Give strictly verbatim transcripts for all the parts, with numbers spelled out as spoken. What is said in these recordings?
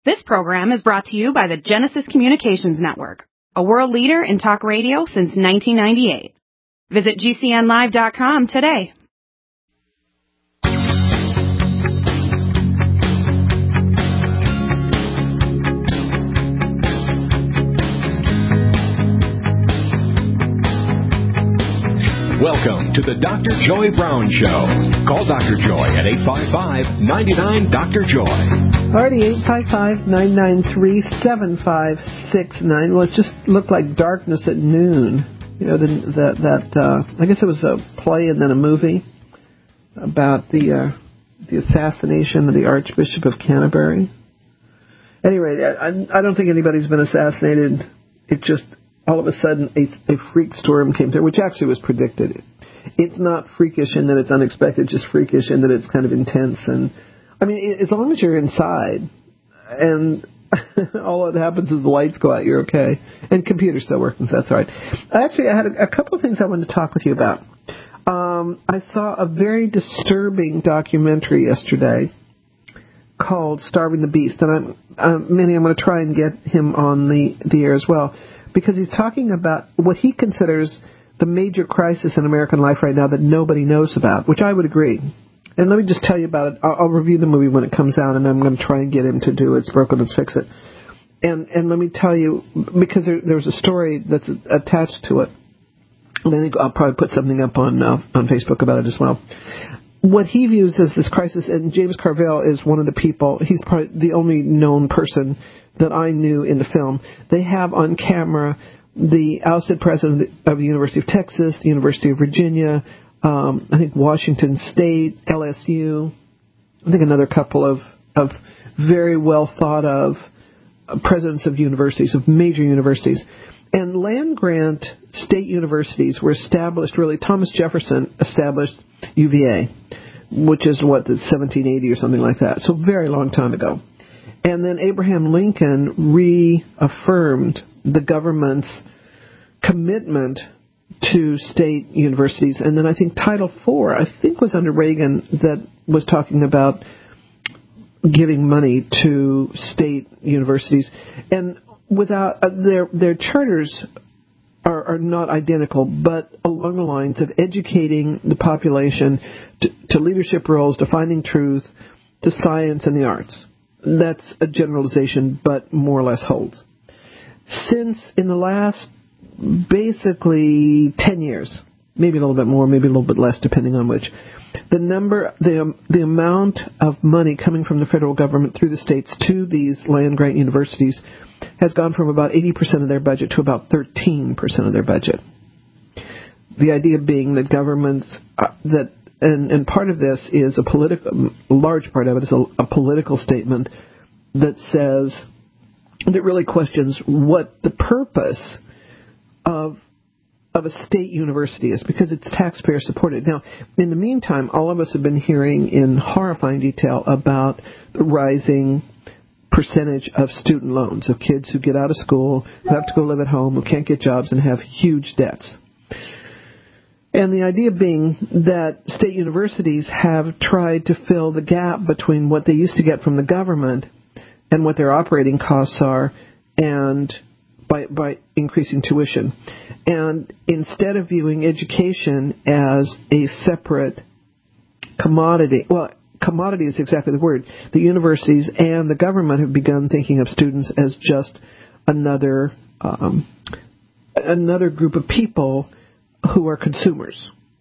This program is brought to you by the Genesis Communications Network, a world leader in talk radio since nineteen ninety-eight. Visit G C N live dot com today. Welcome to the Doctor Joy Brown Show. Call Doctor Joy at eight five five, nine nine, Doctor Joy. Alrighty, eight five five, nine nine three, seven five six nine. Well, it just looked like darkness at noon. You know, the, that, that uh, I guess it was a play and then a movie about the uh, the assassination of the Archbishop of Canterbury. Anyway, I, I don't think anybody's been assassinated. It just... all of a sudden, a, a freak storm came through, which actually was predicted. It's not freakish in that it's unexpected, just freakish in that it's kind of intense. And I mean, as long as you're inside and all that happens is the lights go out, you're okay. And computer's still working, so that's all right. Actually, I had a, a couple of things I wanted to talk with you about. Um, I saw a very disturbing documentary yesterday called Starving the Beast. And I'm, uh, Minnie, I'm going to try and get him on the, the air as well, because he's talking about what he considers the major crisis in American life right now that nobody knows about, which I would agree. And let me just tell you about it. I'll, I'll review the movie when it comes out, and I'm going to try and get him to do It's Broken, Let's Fix It. And and let me tell you, because there, there's a story that's attached to it, and I think I'll probably put something up on uh, on Facebook about it as well. What he views as this crisis, and James Carville is one of the people, he's probably the only known person that I knew in the film. They have on camera the ousted president of the University of Texas, the University of Virginia, um, I think Washington State, L S U, I think another couple of, of very well thought of presidents of universities, of major universities. And land-grant state universities were established, really, Thomas Jefferson established U V A, which is, what, seventeen eighty or something like that. So very long time ago. And then Abraham Lincoln reaffirmed the government's commitment to state universities. And then I think Title four, I think was under Reagan, that was talking about giving money to state universities. And without uh, their their charters are, are not identical, but along the lines of educating the population to, to leadership roles, to finding truth, to science and the arts. That's a generalization, but more or less holds. Since in the last basically ten years, maybe a little bit more, maybe a little bit less, depending on which, the number, the the amount of money coming from the federal government through the states to these land-grant universities has gone from about eighty percent of their budget to about thirteen percent of their budget. The idea being that governments, uh, that And, and part of this is a political, a large part of it is a, a political statement that says, that really questions what the purpose of of a state university is, because it's taxpayer supported. Now, in the meantime, all of us have been hearing in horrifying detail about the rising percentage of student loans, of kids who get out of school, who have to go live at home, who can't get jobs, and have huge debts. And the idea being that state universities have tried to fill the gap between what they used to get from the government and what their operating costs are, and by by increasing tuition. And instead of viewing education as a separate commodity, well, commodity is exactly the word. The universities and the government have begun thinking of students as just another um, another group of people who are consumers.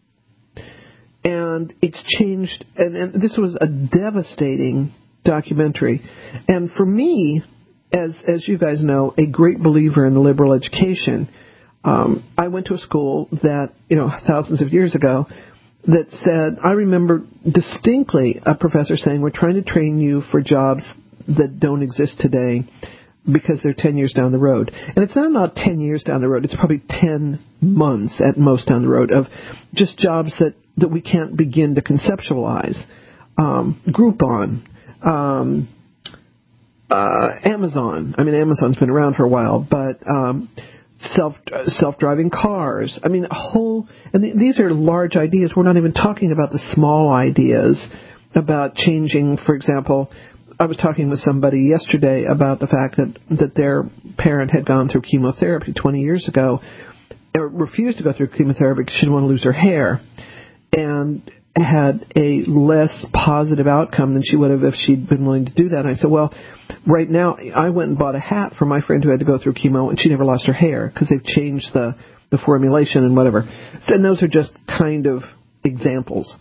And it's changed, and, and this was a devastating documentary. And for me, as as you guys know, a great believer in liberal education, um, I went to a school that, you know, thousands of years ago, that said, I remember distinctly a professor saying, we're trying to train you for jobs that don't exist today, because they're ten years down the road. And it's not not ten years down the road. It's probably ten months at most down the road of just jobs that, that we can't begin to conceptualize. Um, Groupon, um, uh, Amazon. I mean, Amazon's been around for a while, but um, self uh, self-driving cars. I mean, a whole. And th- these are large ideas. We're not even talking about the small ideas about changing, for example, I was talking with somebody yesterday about the fact that, that their parent had gone through chemotherapy twenty years ago, or refused to go through chemotherapy because she didn't want to lose her hair, and had a less positive outcome than she would have if she'd been willing to do that. And I said, well, right now, I went and bought a hat for my friend who had to go through chemo, and she never lost her hair because they've changed the, the formulation and whatever. And those are just kind of examples.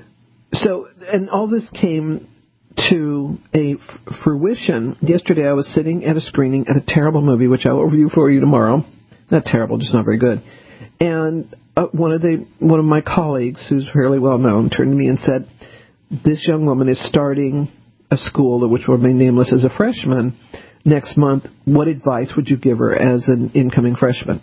So, and all this came to a f- fruition. Yesterday, I was sitting at a screening at a terrible movie, which I'll review for you tomorrow. Not terrible, just not very good. And uh, one of the one of my colleagues, who's fairly well known, turned to me and said, "This young woman is starting a school which will remain nameless as a freshman next month. What advice would you give her as an incoming freshman?"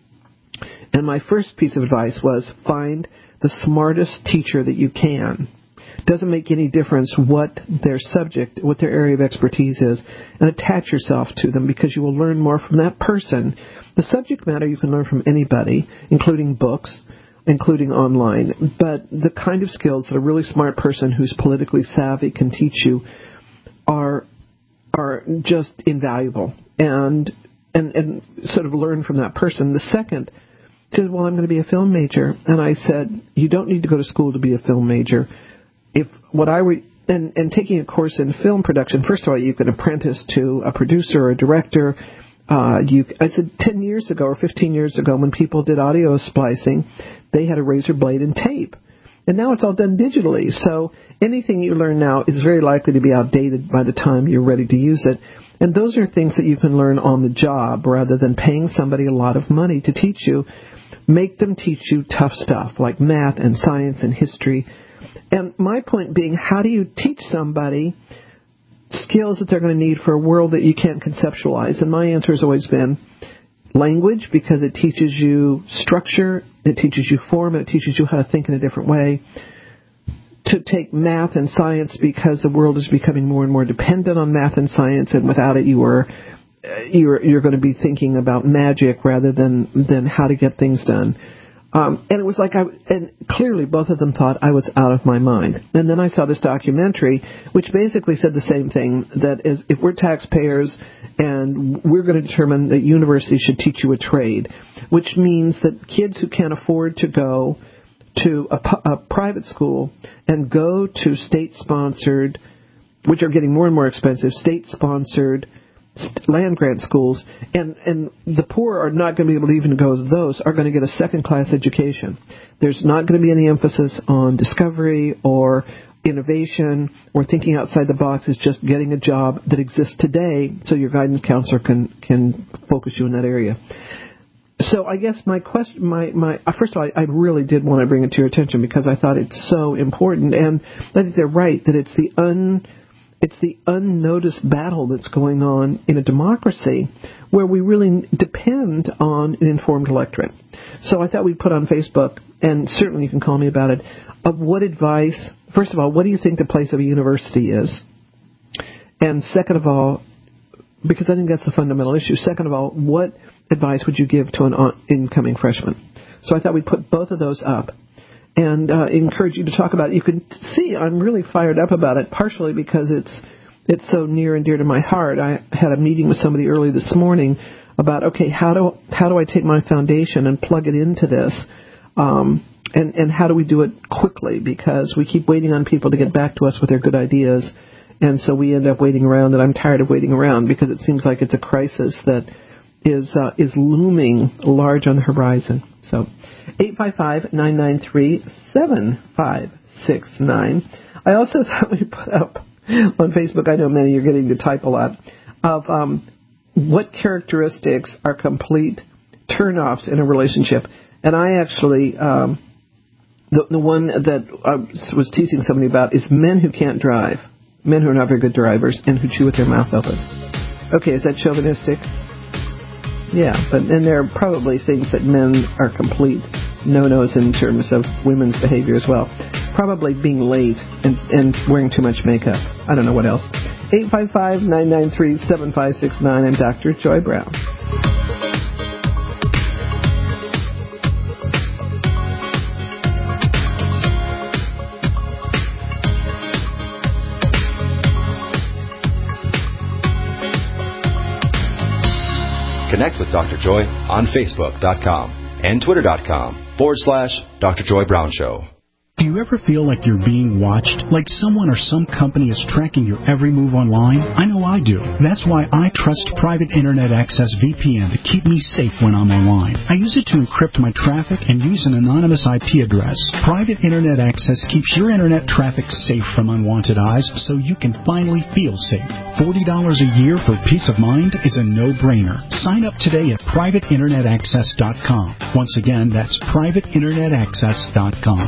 And my first piece of advice was, find the smartest teacher that you can. Doesn't make any difference what their subject, what their area of expertise is, and attach yourself to them because you will learn more from that person. The subject matter you can learn from anybody, including books, including online, but the kind of skills that a really smart person who's politically savvy can teach you are are just invaluable, and and and sort of learn from that person. The second said, well, I'm going to be a film major, and I said, you don't need to go to school to be a film major. If what I were and, and taking a course in film production, first of all, you can apprentice to a producer or a director. Uh, you, I said ten years ago or fifteen years ago when people did audio splicing, they had a razor blade and tape. And now it's all done digitally. So anything you learn now is very likely to be outdated by the time you're ready to use it. And those are things that you can learn on the job rather than paying somebody a lot of money to teach you. Make them teach you tough stuff like math and science and history. And my point being, how do you teach somebody skills that they're going to need for a world that you can't conceptualize? And my answer has always been language, because it teaches you structure, it teaches you form, and it teaches you how to think in a different way. To take math and science, because the world is becoming more and more dependent on math and science, and without it you are you're you're going to be thinking about magic rather than than how to get things done. Um, and it was like I, and clearly both of them thought I was out of my mind. And then I saw this documentary, which basically said the same thing, that is, if we're taxpayers and we're going to determine that universities should teach you a trade, which means that kids who can't afford to go to a, a private school and go to state-sponsored, which are getting more and more expensive, state-sponsored land-grant schools, and, and the poor are not going to be able to even go to those, are going to get a second-class education. There's not going to be any emphasis on discovery or innovation or thinking outside the box. It's just getting a job that exists today so your guidance counselor can, can focus you in that area. So I guess my question, my, my first of all, I, I really did want to bring it to your attention because I thought it's so important, and I think they're right, that it's the un... It's the unnoticed battle that's going on in a democracy where we really depend on an informed electorate. So I thought we'd put on Facebook, and certainly you can call me about it, of what advice, first of all, what do you think the place of a university is? And second of all, because I think that's the fundamental issue, second of all, what advice would you give to an incoming freshman? So I thought we'd put both of those up and uh, encourage you to talk about it. You can see I'm really fired up about it, partially because it's it's so near and dear to my heart. I had a meeting with somebody early this morning about, okay, how do how do I take my foundation and plug it into this, um, and, and how do we do it quickly? Because we keep waiting on people to get back to us with their good ideas, and so we end up waiting around, and I'm tired of waiting around because it seems like it's a crisis that is uh, is looming large on the horizon. So eight five five, nine nine three, seven five six nine. I also thought we put up on Facebook, I know many you're getting to type a lot, of um, what characteristics are complete turnoffs in a relationship. And I actually, um, the, the one that I was teasing somebody about is men who can't drive, men who are not very good drivers, and who chew with their mouth open. Okay, is that chauvinistic? Yeah, but and there are probably things that men are complete no-nos in terms of women's behavior as well. Probably being late and, and wearing too much makeup. I don't know what else. eight five five, nine nine three, seven five six nine. I'm Doctor Joy Brown. Connect with Doctor Joy on Facebook.com and Twitter.com forward slash Dr. Joy Brown Show. Do you ever feel like you're being watched? Like someone or some company is tracking your every move online? I know I do. That's why I trust Private Internet Access V P N to keep me safe when I'm online. I use it to encrypt my traffic and use an anonymous I P address. Private Internet Access keeps your internet traffic safe from unwanted eyes so you can finally feel safe. forty dollars a year for peace of mind is a no-brainer. Sign up today at private internet access dot com. Once again, that's private internet access dot com.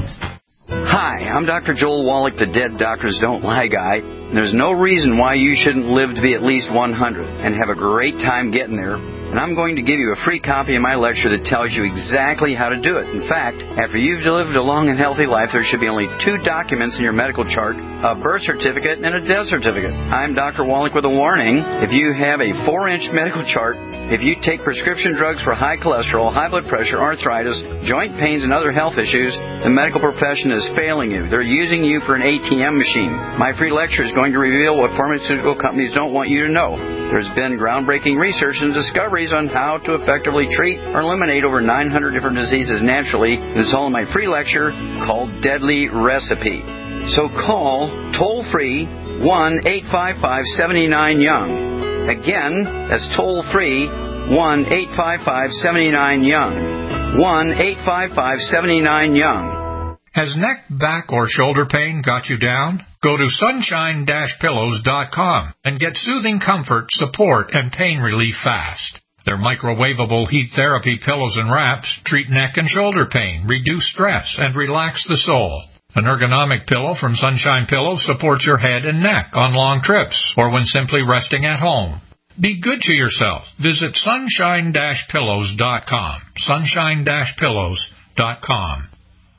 Hi, I'm Doctor Joel Wallach, the Dead Doctors Don't Lie guy. And there's no reason why you shouldn't live to be at least one hundred and have a great time getting there. And I'm going to give you a free copy of my lecture that tells you exactly how to do it. In fact, after you've lived a long and healthy life, there should be only two documents in your medical chart, a birth certificate and a death certificate. I'm Doctor Wallach with a warning. If you have a four-inch medical chart, if you take prescription drugs for high cholesterol, high blood pressure, arthritis, joint pains, and other health issues, the medical profession is failing you. They're using you for an A T M machine. My free lecture is going to reveal what pharmaceutical companies don't want you to know. There's been groundbreaking research and discoveries on how to effectively treat or eliminate over nine hundred different diseases naturally. It's all in my free lecture called Deadly Recipe. So call toll-free one eight five five, seven nine, young. Again, that's toll-free one eight five five, seven nine, young. one eight five five, seven nine, young. Has neck, back, or shoulder pain got you down? Go to sunshine dash pillows dot com and get soothing comfort, support, and pain relief fast. Their microwavable heat therapy pillows and wraps treat neck and shoulder pain, reduce stress, and relax the soul. An ergonomic pillow from Sunshine Pillows supports your head and neck on long trips or when simply resting at home. Be good to yourself. Visit sunshine dash pillows dot com. sunshine dash pillows dot com.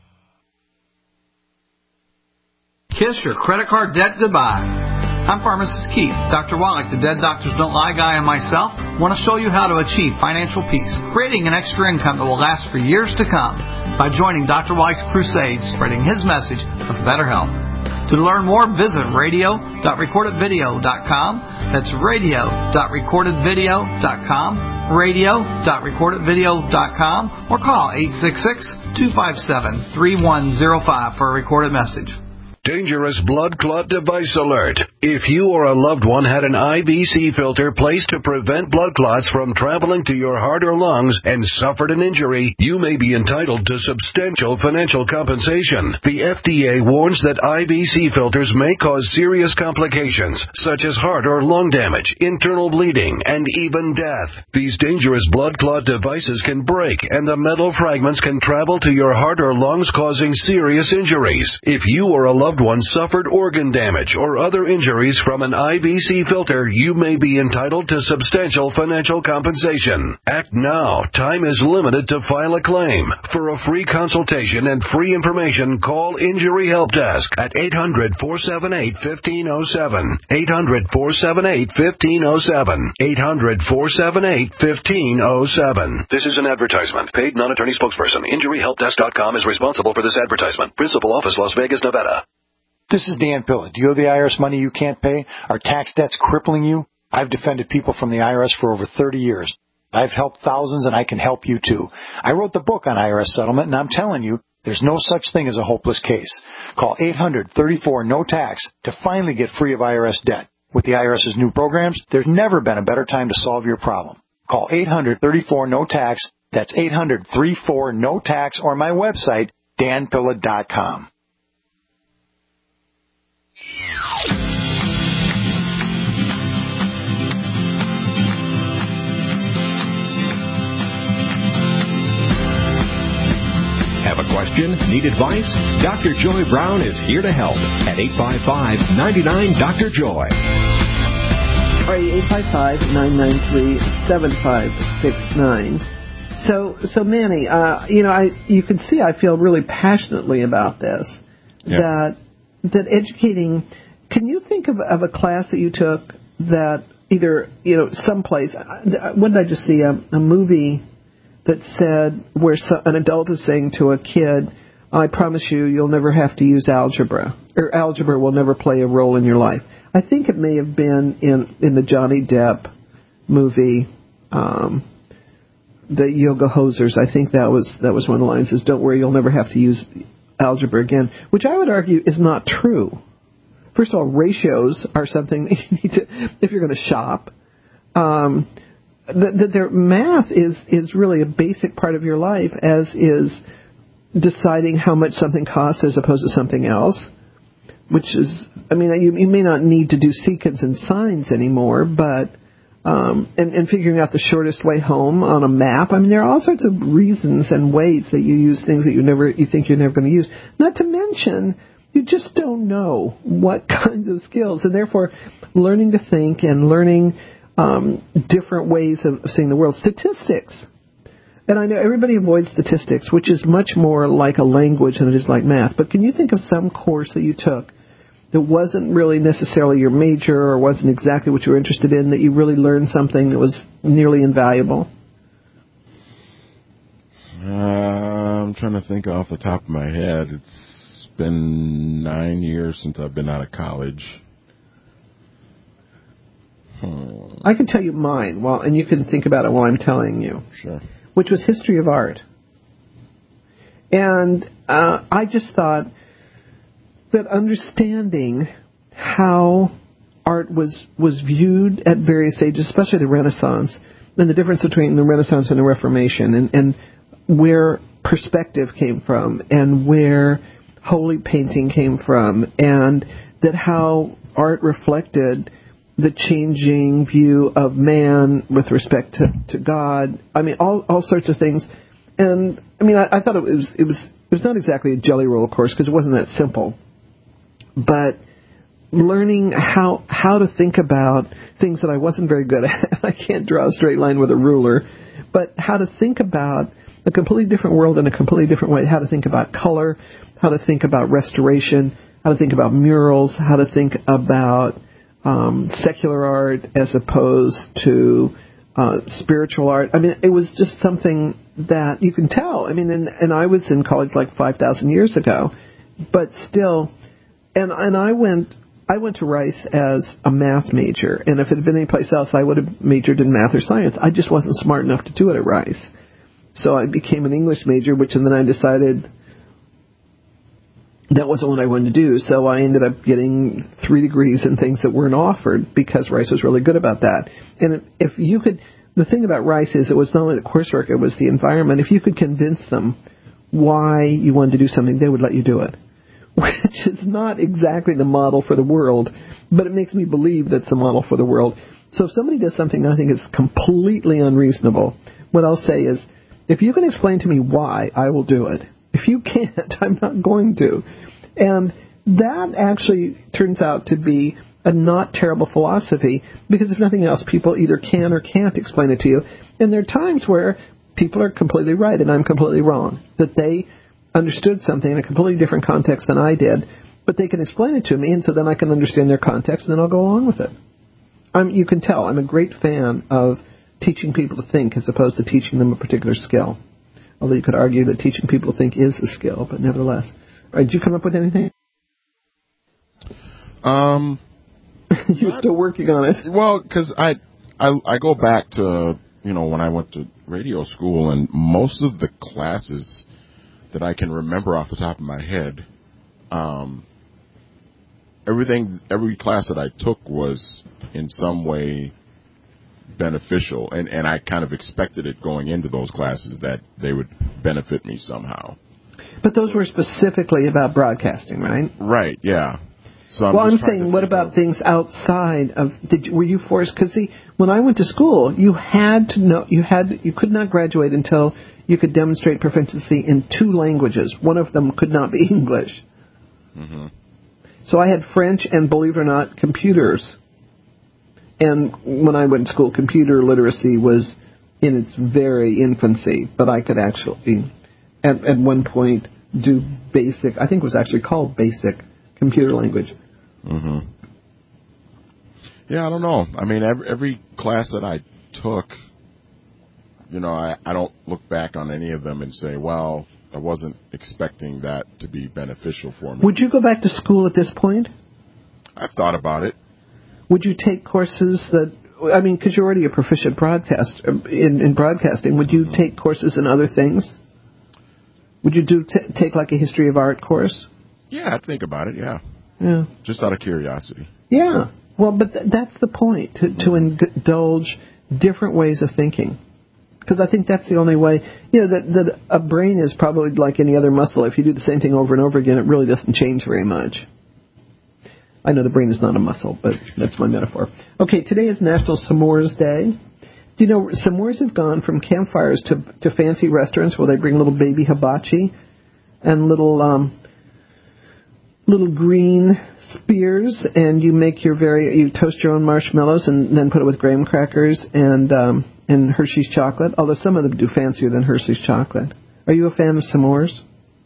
Kiss your credit card debt goodbye. I'm Pharmacist Keith. Doctor Wallach, the Dead Doctors Don't Lie guy, and myself want to show you how to achieve financial peace, creating an extra income that will last for years to come by joining Doctor Wallach's crusade, spreading his message of better health. To learn more, visit radio dot recorded video dot com. That's radio dot recorded video dot com, radio dot recorded video dot com, or call eight six six, two five seven, three one zero five for a recorded message. Dangerous blood clot device alert. If you or a loved one had an I V C filter placed to prevent blood clots from traveling to your heart or lungs and suffered an injury, you may be entitled to substantial financial compensation. The F D A warns that I V C filters may cause serious complications, such as heart or lung damage, internal bleeding, and even death. These dangerous blood clot devices can break, and the metal fragments can travel to your heart or lungs, causing serious injuries. If you or a loved one suffered organ damage or other injuries from an I V C filter, you may be entitled to substantial financial compensation. Act now. Time is limited to file a claim. For a free consultation and free information, call Injury Help Desk at eight hundred, four seven eight, one five zero seven. eight hundred, four seven eight, one five zero seven. eight hundred, four seven eight, one five zero seven. This is an advertisement. Paid non-attorney spokesperson. Injury Help Desk dot com is responsible for this advertisement. Principal office, Las Vegas, Nevada. This is Dan Pilla. Do you owe the I R S money you can't pay? Are tax debts crippling you? I've defended people from the I R S for over thirty years. I've helped thousands, and I can help you too. I wrote the book on I R S settlement, and I'm telling you, there's no such thing as a hopeless case. Call eight hundred, thirty-four, no tax to finally get free of I R S debt. With the IRS's new programs, there's never been a better time to solve your problem. Call eight hundred, thirty-four, no tax. That's eight hundred, thirty-four, no tax, or my website, dan pilla dot com. Have a question? Need advice? Doctor Joy Brown is here to help at eight five five, nine nine, Doctor Joy. All right, eight five five, nine nine three, seven five six nine. So, so Manny, uh, you know, I you can see I feel really passionately about this. Yeah. That that educating. Can you think of, of a class that you took that either, you know, someplace? What did I just see? A, a movie that said where so, an adult is saying to a kid, "I promise you, you'll never have to use algebra, or algebra will never play a role in your life." I think it may have been in in the Johnny Depp movie. Um, the yoga hosers. I think that was that was one of the lines. Is don't worry, you'll never have to use algebra again, which I would argue is not true. First of all, ratios are something that you need to, if you're going to shop. Um, that the, their math is is really a basic part of your life, as is deciding how much something costs as opposed to something else. Which is, I mean, you, you may not need to do secants and signs anymore, but um, and, and figuring out the shortest way home on a map. I mean, there are all sorts of reasons and ways that you use things that you never you think you're never going to use. Not to mention, you just don't know what kinds of skills, and therefore, learning to think and learning um, different ways of seeing the world. Statistics. And I know everybody avoids statistics, which is much more like a language than it is like math. But can you think of some course that you took that wasn't really necessarily your major or wasn't exactly what you were interested in, that you really learned something that was nearly invaluable? Uh, I'm trying to think off the top of my head. It's been nine years since I've been out of college. Hmm. I can tell you mine, well, and you can think about it while I'm telling you. Sure. Which was history of art. And uh, I just thought that understanding how art was, was viewed at various ages, especially the Renaissance, and the difference between the Renaissance and the Reformation, and, and where perspective came from, and where holy painting came from, and that how art reflected the changing view of man with respect to, to God. I mean, all all sorts of things. And I mean, I, I thought it was it was it was not exactly a jelly roll course because it wasn't that simple. But learning how how to think about things that I wasn't very good at. I can't draw a straight line with a ruler, but how to think about a completely different world in a completely different way. How to think about color, how to think about restoration, how to think about murals, how to think about Um, secular art as opposed to uh, spiritual art. I mean, it was just something that you can tell. I mean, and, and I was in college like five thousand years ago, but still, and and I went I went to Rice as a math major, and if it had been any place else, I would have majored in math or science. I just wasn't smart enough to do it at Rice, so I became an English major, which and then I decided that wasn't what I wanted to do, so I ended up getting three degrees in things that weren't offered because Rice was really good about that. And if you could, the thing about Rice is it was not only the coursework, it was the environment. If you could convince them why you wanted to do something, they would let you do it, which is not exactly the model for the world, but it makes me believe that's the model for the world. So if somebody does something I think is completely unreasonable, what I'll say is, if you can explain to me why, I will do it. If you can't, I'm not going to. And that actually turns out to be a not terrible philosophy, because if nothing else, people either can or can't explain it to you. And there are times where people are completely right and I'm completely wrong, that they understood something in a completely different context than I did, but they can explain it to me, and so then I can understand their context, and then I'll go along with it. I'm, you can tell I'm a great fan of teaching people to think as opposed to teaching them a particular skill. Although you could argue that teaching people to think is a skill, but nevertheless. All right, did you come up with anything? Um, You're not, still working on it. Well, because I, I I go back to, you know, when I went to radio school, and most of the classes that I can remember off the top of my head, um, everything, every class that I took was in some way beneficial, and, and I kind of expected it going into those classes that they would benefit me somehow. But those were specifically about broadcasting, right? Right, yeah. So I'm well, I'm just saying, what about of, things outside of? Did you, were you forced? Because see, when I went to school, you had to know you had you could not graduate until you could demonstrate proficiency in two languages. One of them could not be English. Mm-hmm. So I had French and, believe it or not, computers. And when I went to school, computer literacy was in its very infancy, but I could actually, at, at one point, do basic, I think it was actually called basic computer language. Mm-hmm. Yeah, I don't know. I mean, every, every class that I took, you know, I, I don't look back on any of them and say, well, I wasn't expecting that to be beneficial for me. Would you go back to school at this point? I've thought about it. Would you take courses that I mean, because you're already a proficient broadcast in, in broadcasting, would you take courses in other things? Would you do t- take like a history of art course? Yeah, I'd think about it, yeah. Yeah. Just out of curiosity. Yeah. Well, but th- that's the point, to, to indulge different ways of thinking. Because I think that's the only way, you know, that, that a brain is probably like any other muscle. If you do the same thing over and over again, it really doesn't change very much. I know the brain is not a muscle, but that's my metaphor. Okay, today is National S'mores Day. Do you know, s'mores have gone from campfires to, to fancy restaurants where they bring little baby hibachi and little um, little green spears, and you make your very, you toast your own marshmallows and then put it with graham crackers and um, and Hershey's chocolate, although some of them do fancier than Hershey's chocolate. Are you a fan of s'mores?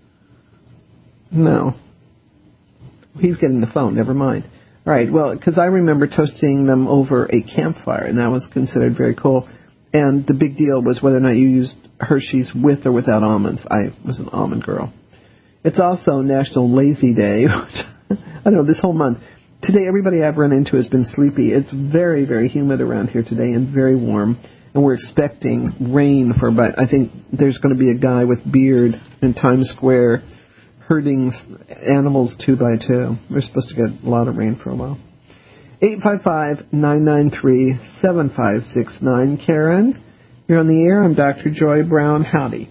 No. He's getting the phone, never mind. All right, well, because I remember toasting them over a campfire, and that was considered very cool. And the big deal was whether or not you used Hershey's with or without almonds. I was an almond girl. It's also National Lazy Day. I don't know, this whole month. Today, everybody I've run into has been sleepy. It's very, very humid around here today and very warm. And we're expecting rain for about, I think there's going to be a guy with beard in Times Square herding animals two by two. We're supposed to get a lot of rain for a while. eight five five, nine nine three, seven five six nine. Karen, you're on the air. I'm Doctor Joy Brown. Howdy.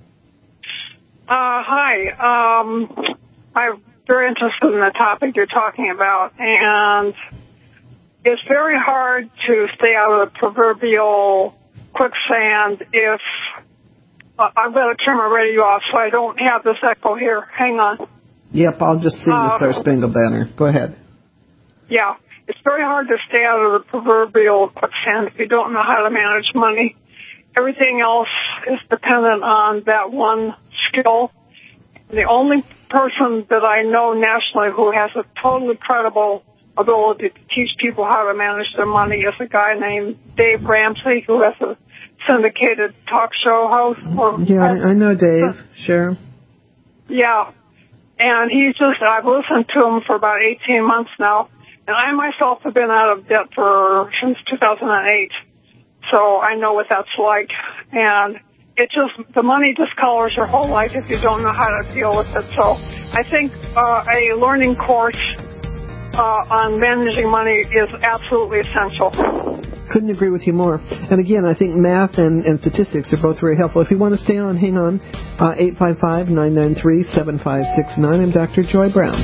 Uh, hi. Um, I'm very interested in the topic you're talking about, and it's very hard to stay out of the proverbial quicksand if uh, I've got to turn my radio off so I don't have this echo here. Hang on. Yep, I'll just sing the uh, Star Spangled Banner. Go ahead. Yeah, it's very hard to stay out of the proverbial quicksand if you don't know how to manage money. Everything else is dependent on that one skill. The only person that I know nationally who has a totally credible ability to teach people how to manage their money is a guy named Dave Ramsey, who has a syndicated talk show host. Or, yeah, I, I know Dave. Sure. Yeah. And he's just, I've listened to him for about eighteen months now. And I myself have been out of debt for, since two thousand eight. So I know what that's like. And it just, the money just colors your whole life if you don't know how to deal with it. So I think uh, a learning course uh, on managing money is absolutely essential. Couldn't agree with you more. And again, I think math and, and statistics are both very helpful. If you want to stay on, hang on. Uh, eight five five, nine nine three, seven five six nine. I'm Doctor Joy Brown.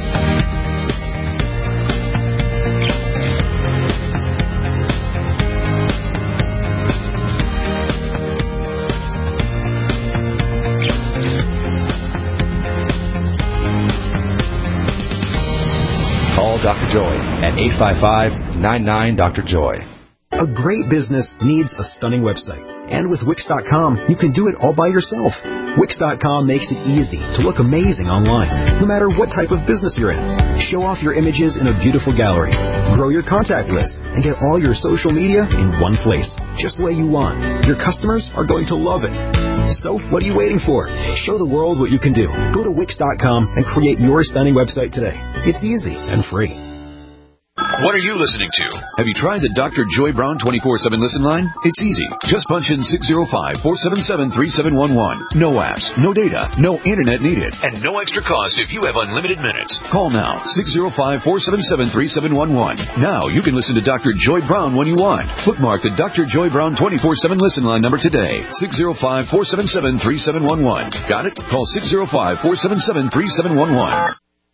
Call Doctor Joy at eight five five, nine nine, Doctor Joy. A great business needs a stunning website. And with Wix dot com, you can do it all by yourself. Wix dot com makes it easy to look amazing online, no matter what type of business you're in. Show off your images in a beautiful gallery. Grow your contact list and get all your social media in one place, just the way you want. Your customers are going to love it. So, what are you waiting for? Show the world what you can do. Go to Wix dot com and create your stunning website today. It's easy and free. What are you listening to? Have you tried the Doctor Joy Brown twenty-four seven listen line? It's easy. Just punch in six zero five, four seven seven, three seven one one. No apps, no data, no internet needed, and no extra cost if you have unlimited minutes. Call now, six zero five, four seven seven, three seven one one. Now you can listen to Doctor Joy Brown when you want. Bookmark the Doctor Joy Brown twenty-four seven listen line number today, six zero five, four seven seven, three seven one one. Got it? Call six zero five, four seven seven, three seven one one.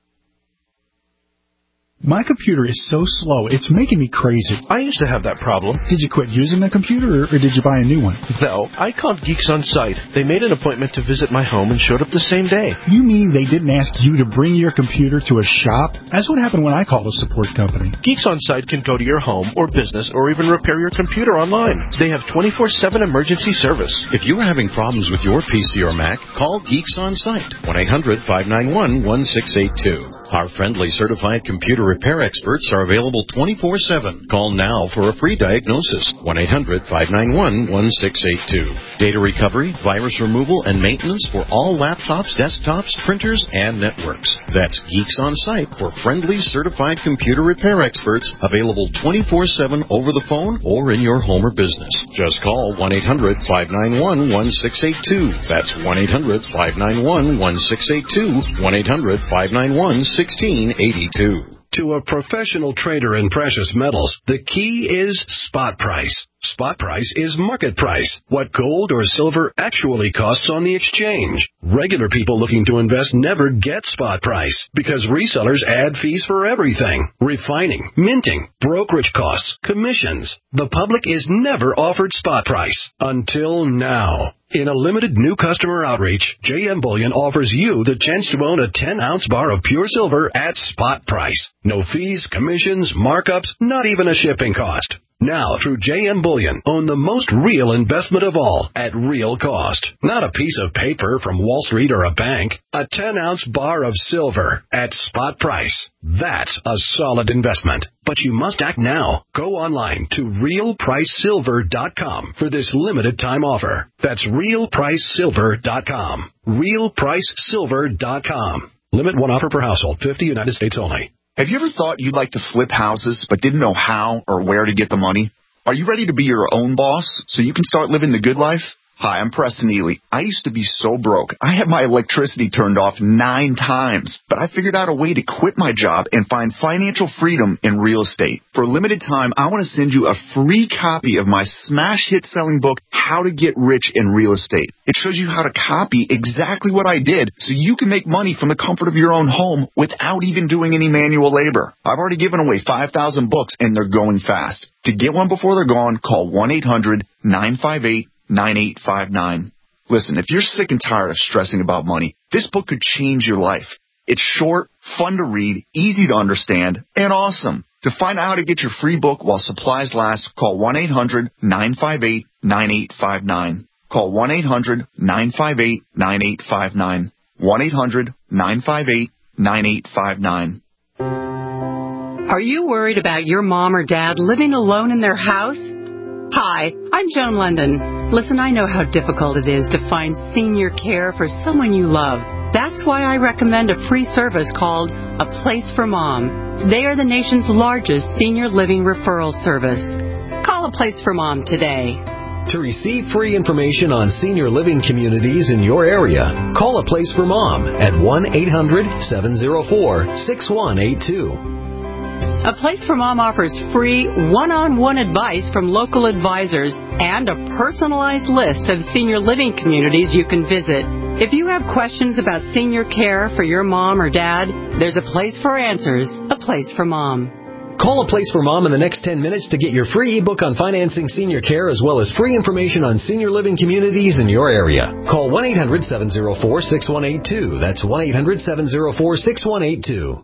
My computer is so slow, it's making me crazy. I used to have that problem. Did you quit using the computer, or did you buy a new one? No, I called Geeks On Site. They made an appointment to visit my home and showed up the same day. You mean they didn't ask you to bring your computer to a shop? That's what happened when I called a support company. Geeks On Site can go to your home or business or even repair your computer online. They have twenty-four seven emergency service. If you are having problems with your P C or Mac, call Geeks On Site, one eight hundred, five nine one, one six eight two. Our friendly certified computer repair experts are available twenty-four seven. Call now for a free diagnosis. one eight hundred five nine one one six eight two. Data recovery, virus removal, and maintenance for all laptops, desktops, printers, and networks. That's Geeks On Site for friendly, certified computer repair experts available twenty-four seven over the phone or in your home or business. Just call one eight hundred five nine one one six eight two. That's one eight hundred five nine one one six eight two. one eight hundred five nine one one six eight two. To a professional trader in precious metals, the key is spot price. Spot price is market price, what gold or silver actually costs on the exchange. Regular people looking to invest never get spot price because resellers add fees for everything. Refining, minting, brokerage costs, commissions. The public is never offered spot price until now. In a limited new customer outreach, J M Bullion offers you the chance to own a ten-ounce bar of pure silver at spot price. No fees, commissions, markups, not even a shipping cost. Now, through J M Bullion, own the most real investment of all at real cost. Not a piece of paper from Wall Street or a bank. A ten-ounce bar of silver at spot price. That's a solid investment. But you must act now. Go online to real price silver dot com for this limited time offer. That's real price silver dot com. real price silver dot com. Limit one offer per household. fifty United States only. Have you ever thought you'd like to flip houses but didn't know how or where to get the money? Are you ready to be your own boss so you can start living the good life? Hi, I'm Preston Ely. I used to be so broke. I had my electricity turned off nine times, but I figured out a way to quit my job and find financial freedom in real estate. For a limited time, I want to send you a free copy of my smash hit selling book, How to Get Rich in Real Estate. It shows you how to copy exactly what I did so you can make money from the comfort of your own home without even doing any manual labor. I've already given away five thousand books and they're going fast. To get one before they're gone, call one eight hundred nine five eight nine eight five nine. Listen, if you're sick and tired of stressing about money, this book could change your life. It's short, fun to read, easy to understand, and awesome. To find out how to get your free book while supplies last, call one eight hundred nine five eight nine eight five nine. Call one eight hundred nine five eight nine eight five nine. one eight hundred nine five eight nine eight five nine. Are you worried about your mom or dad living alone in their house? Hi, I'm Joan London. Listen, I know how difficult it is to find senior care for someone you love. That's why I recommend a free service called A Place for Mom. They are the nation's largest senior living referral service. Call A Place for Mom today. To receive free information on senior living communities in your area, call A Place for Mom at one eight hundred seven oh four six one eight two. A Place for Mom offers free one-on-one advice from local advisors and a personalized list of senior living communities you can visit. If you have questions about senior care for your mom or dad, there's a place for answers. A Place for Mom. Call A Place for Mom in the next ten minutes to get your free ebook on financing senior care as well as free information on senior living communities in your area. Call one eight hundred seven oh four six one eight two. That's one eight hundred seven oh four six one eight two.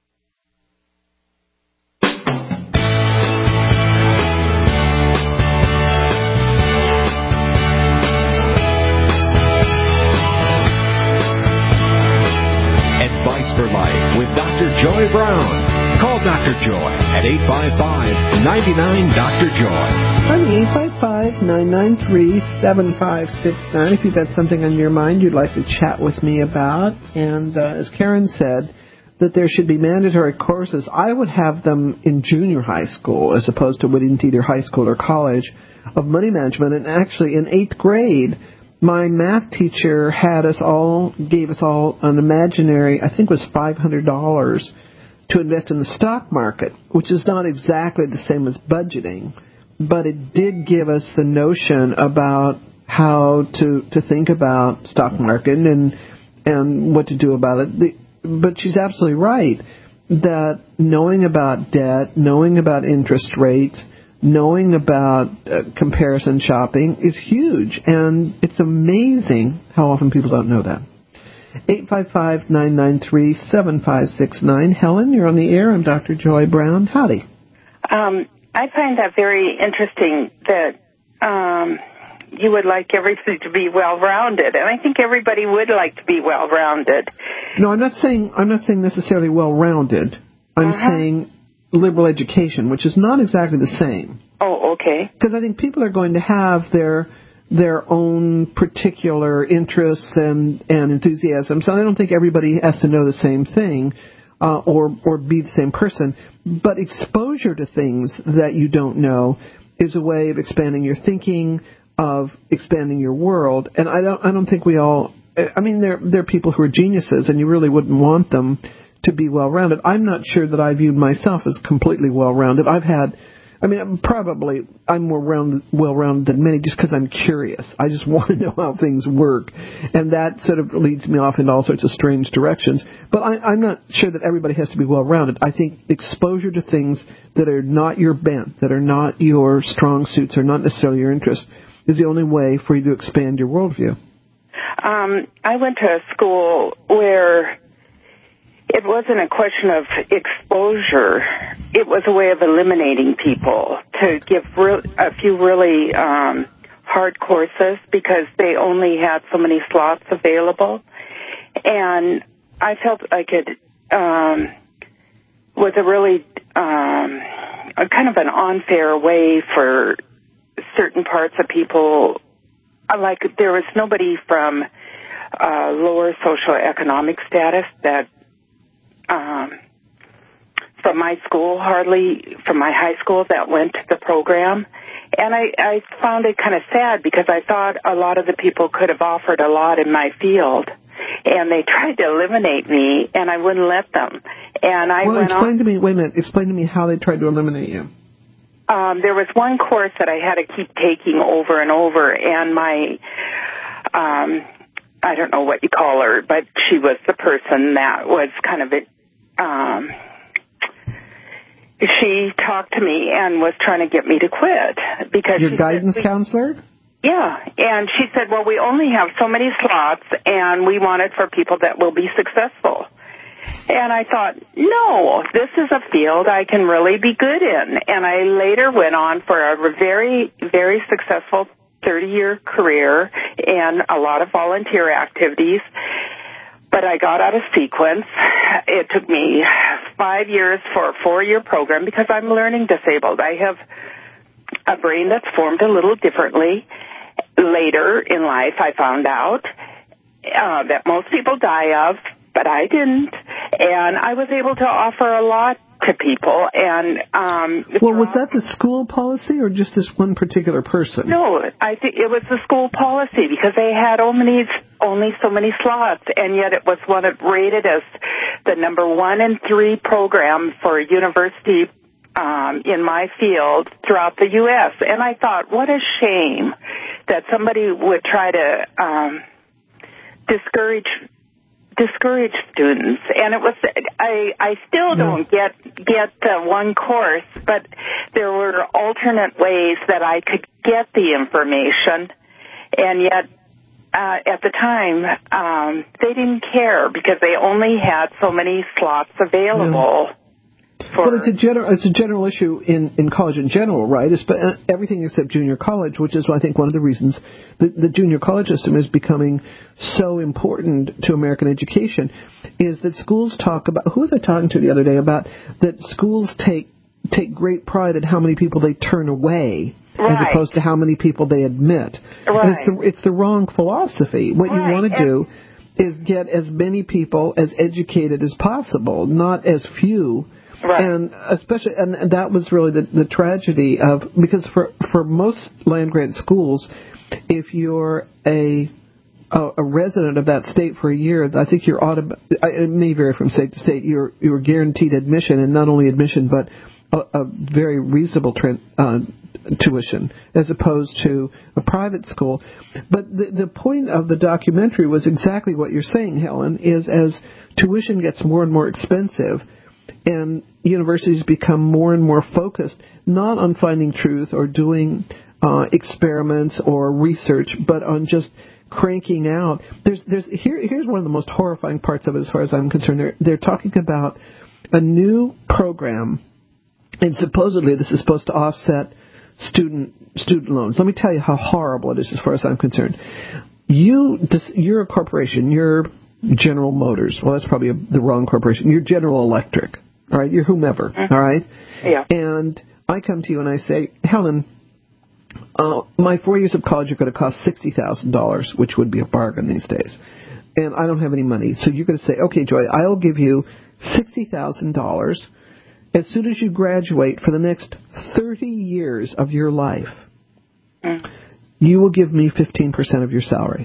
For Life with Doctor Joy Brown. Call Doctor Joy at eight five five nine nine Doctor Joy. I'm eight five five nine nine three seven five six nine. If you've got something on your mind you'd like to chat with me about. And uh, as Karen said, that there should be mandatory courses. I would have them in junior high school as opposed to waiting to either high school or college of money management. And actually in eighth grade, my math teacher had us all, gave us all an imaginary, I think it was five hundred dollars to invest in the stock market, which is not exactly the same as budgeting, but it did give us the notion about how to, to think about stock market and, and what to do about it. But she's absolutely right that knowing about debt, knowing about interest rates, knowing about uh, comparison shopping is huge, and it's amazing how often people don't know that. eight five five nine nine three seven five six nine. Helen, you're on the air. I'm Doctor Joy Brown. Howdy. Um, I find that very interesting that um, you would like everything to be well-rounded, and I think everybody would like to be well-rounded. No, I'm not saying I'm not saying necessarily well-rounded. I'm uh-huh. saying liberal education, which is not exactly the same. Oh, okay. Because I think people are going to have their their own particular interests and, and enthusiasms. And I don't think everybody has to know the same thing uh, or or be the same person. But exposure to things that you don't know is a way of expanding your thinking, of expanding your world. And I don't I don't think we all. I mean, there there are people who are geniuses, and you really wouldn't want them to be well-rounded. I'm not sure that I viewed myself as completely well-rounded. I've had, I mean, I'm probably I'm more round, well-rounded than many just because I'm curious. I just want to know how things work, and that sort of leads me off into all sorts of strange directions. But I, I'm not sure that everybody has to be well-rounded. I think exposure to things that are not your bent, that are not your strong suits, or not necessarily your interest, is the only way for you to expand your worldview. Um, I went to a school where it wasn't a question of exposure. It was a way of eliminating people to give re- a few really um, hard courses because they only had so many slots available. And I felt like it um, was a really um, a kind of an unfair way for certain parts of people. Like there was nobody from uh, lower socioeconomic status that um, from my school, hardly from my high school, that went to the program. And I, I found it kind of sad because I thought a lot of the people could have offered a lot in my field. And they tried to eliminate me, and I wouldn't let them. And I well, went explain on, to me, wait a minute, explain to me how they tried to eliminate you. Um, there was one course that I had to keep taking over and over, and my, um, I don't know what you call her, but she was the person that was kind of, a, um, she talked to me and was trying to get me to quit because your she guidance said, counselor. Yeah, and she said, "Well, we only have so many slots, and we want it for people that will be successful." And I thought, no, this is a field I can really be good in. And I later went on for a very, very successful thirty-year career and a lot of volunteer activities. But I got out of sequence. It took me five years for a four-year program because I'm learning disabled. I have a brain that's formed a little differently. Later in life, I found out uh, that most people die of, but I didn't, and I was able to offer a lot to people. And um, well, was that the school policy or just this one particular person? No, I think it was the school policy because they had only only so many slots, and yet it was one of, rated as the number one and three program for a university um, in my field throughout the U S And I thought, what a shame that somebody would try to um, discourage. discourage students, and it was I I still don't get get the one course, but there were alternate ways that I could get the information, and yet uh, at the time um, they didn't care because they only had so many slots available. Yeah. Well, it's a general it's a general issue in, in college in general, right? It's everything except junior college, which is I think one of the reasons the, the junior college system is becoming so important to American education. Is that schools talk about who was I talking to the other day about that schools take take great pride in how many people they turn away. Right. As opposed to how many people they admit. Right. And it's the it's the wrong philosophy. What right. you want to do is get as many people as educated as possible, not as few. Right. And especially, and that was really the, the tragedy of, because for, for most land-grant schools, if you're a, a a resident of that state for a year, I think you're autom- it may vary from state to state, you're you're guaranteed admission, and not only admission, but a, a very reasonable tra- uh, tuition, as opposed to a private school. But the, the point of the documentary was exactly what you're saying, Helen, is as tuition gets more and more expensive, and universities become more and more focused, not on finding truth or doing uh, experiments or research, but on just cranking out. There's, there's here. Here's one of the most horrifying parts of it, as far as I'm concerned. They're, they're talking about a new program, and supposedly this is supposed to offset student student loans. Let me tell you how horrible it is, as far as I'm concerned. You, you're a corporation. You're General Motors. Well, that's probably a, the wrong corporation. You're General Electric. all right? You're whomever, mm-hmm. all right? Yeah. And I come to you and I say, Helen, uh, my four years of college are going to cost sixty thousand dollars, which would be a bargain these days. And I don't have any money. So you're going to say, okay, Joy, I'll give you sixty thousand dollars as soon as you graduate for the next thirty years of your life. Mm. You will give me fifteen percent of your salary.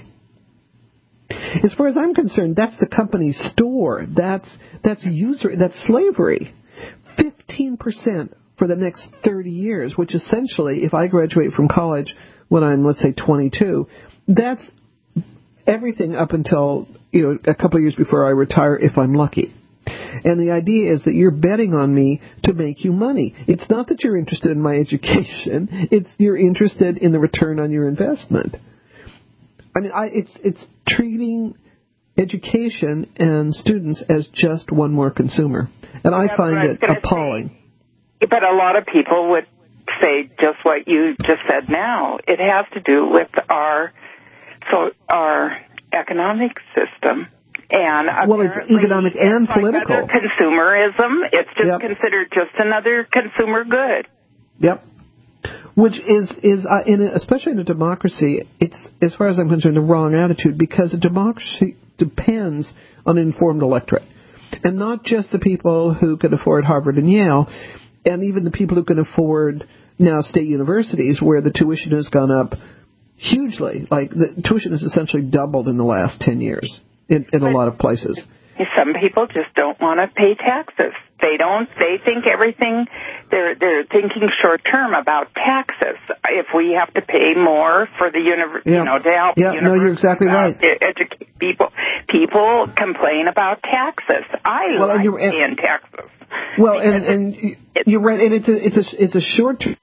As far as I'm concerned, that's the company's store. That's that's usury. That's slavery. fifteen percent for the next thirty years, which essentially, if I graduate from college when I'm, let's say, twenty-two, that's everything up until, you know, a couple of years before I retire, if I'm lucky. And the idea is that you're betting on me to make you money. It's not that you're interested in my education. It's you're interested in the return on your investment. I mean, I, it's it's treating education and students as just one more consumer. And I That's find it appalling. Say. But a lot of people would say just what you just said now. It has to do with our so our economic system. And well, it's economic and it's political. Like consumerism. It's just yep. considered just another consumer good. Yep. Which is is uh, in a, especially in a democracy, it's as far as I'm concerned the wrong attitude, because a democracy depends on an informed electorate, and not just the people who can afford Harvard and Yale, and even the people who can afford now state universities where the tuition has gone up hugely. Like the tuition has essentially doubled in the last ten years. In, in a lot of places. Some people just don't want to pay taxes. They don't. They think everything. They're they're thinking short term about taxes. If we have to pay more for the university, yeah. you know, to help. Yeah, no, you're exactly right. Educate people. People complain about taxes. I well, like and and, paying taxes. Well, and and it, you're right, and it's a it's a it's a short term.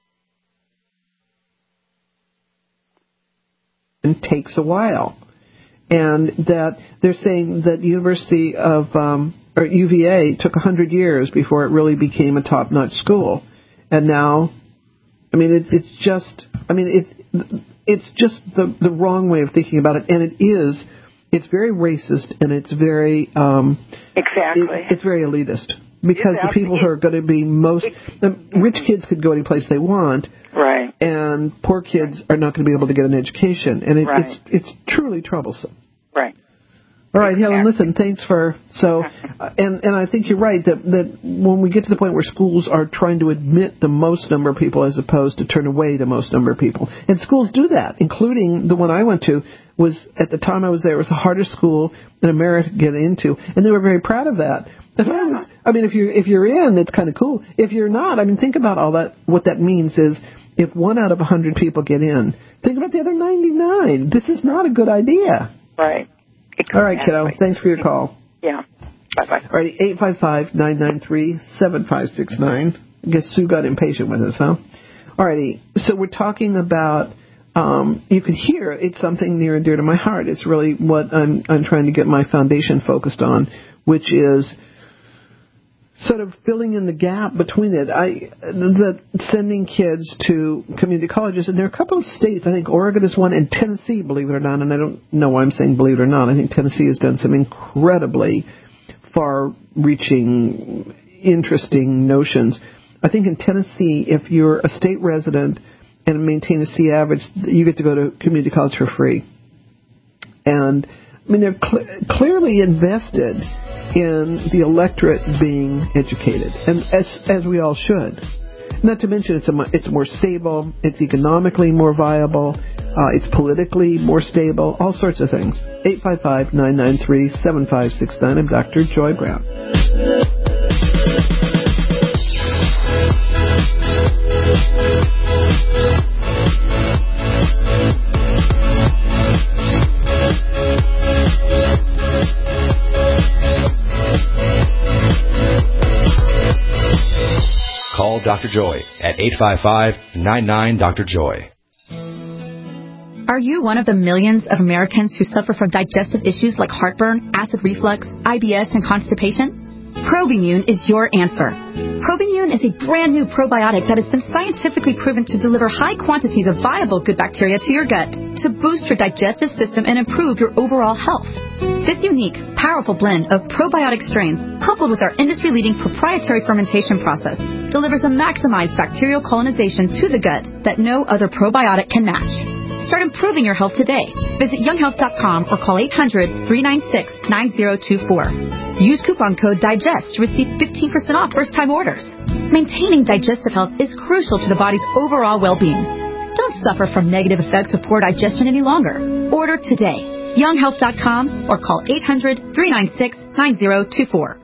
And takes a while. And that they're saying that the University of um, or U V A took one hundred years before it really became a top-notch school, and now, I mean, it's it's just, I mean, it's it's just the the wrong way of thinking about it, and it is, it's very racist and it's very um, exactly, it, it's very elitist because exactly. the people who are going to be most the rich kids could go any place they want. Right. And poor kids are not going to be able to get an education. And it, right. it's it's truly troublesome. Right. All right, exactly. Helen, listen, thanks for, so, uh, and, and I think you're right that, that when we get to the point where schools are trying to admit the most number of people as opposed to turn away the most number of people. And schools do that, including the one I went to was, at the time I was there, it was the hardest school in America to get into. And they were very proud of that. And I was, I mean, if you're, if you're in, it's kind of cool. If you're not, I mean, think about all that, what that means is, if one out of a hundred people get in, think about the other ninety-nine. This is not a good idea. Right. Exactly. All right, kiddo. Thanks for your call. Yeah. Bye-bye. All right, eight five five, nine nine three, seven five six nine. I guess Sue got impatient with us, huh? All righty. So we're talking about, um, you can hear it's something near and dear to my heart. It's really what I'm, I'm trying to get my foundation focused on, which is sort of filling in the gap between it. I the sending kids to community colleges, and there are a couple of states. I think Oregon is one, and Tennessee, believe it or not. And I don't know why I'm saying believe it or not. I think Tennessee has done some incredibly far-reaching, interesting notions. I think in Tennessee, if you're a state resident and maintain a C average, you get to go to community college for free. And I mean, they're cl- clearly invested in the electorate being educated, and as as we all should. Not to mention, it's a it's more stable, it's economically more viable, uh, it's politically more stable, all sorts of things. eight five five, nine nine three, seven five six nine. I'm Doctor Joy Brown. Call Doctor Joy at eight five five, nine nine, Doctor Joy. Are you one of the millions of Americans who suffer from digestive issues like heartburn, acid reflux, I B S, and constipation? Probimune is your answer. Probimune is a brand new probiotic that has been scientifically proven to deliver high quantities of viable good bacteria to your gut to boost your digestive system and improve your overall health. This unique, powerful blend of probiotic strains, coupled with our industry-leading proprietary fermentation process, delivers a maximized bacterial colonization to the gut that no other probiotic can match. Start improving your health today. Visit young health dot com or call eight hundred, three nine six, nine zero two four. Use coupon code DIGEST to receive fifteen percent off first-time orders. Maintaining digestive health is crucial to the body's overall well-being. Don't suffer from negative effects of poor digestion any longer. Order today. young health dot com or call eight hundred, three nine six, nine zero two four.